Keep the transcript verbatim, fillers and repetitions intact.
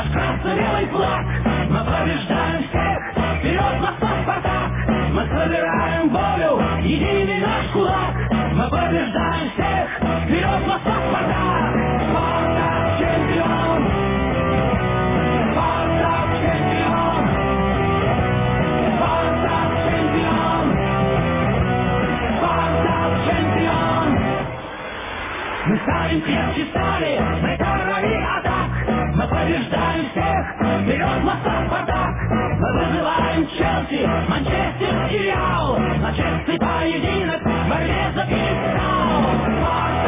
красно-белый флаг. Мы побеждаем всех, вперед, Москва, Спартак. Мы собираем волю, единый наш кулак. Мы побеждаем всех, вперед, Москва, Спартак. Спартак чемпион, Спартак чемпион, Спартак чемпион, Спартак чемпион. Мы ставим крепче стали, мы короли атак. Мы побеждаем всех, вперед, Москва, Спартак. Мы вызываем Челси, Манчестер и Реал на честный поединок в борьбе за пьедестал.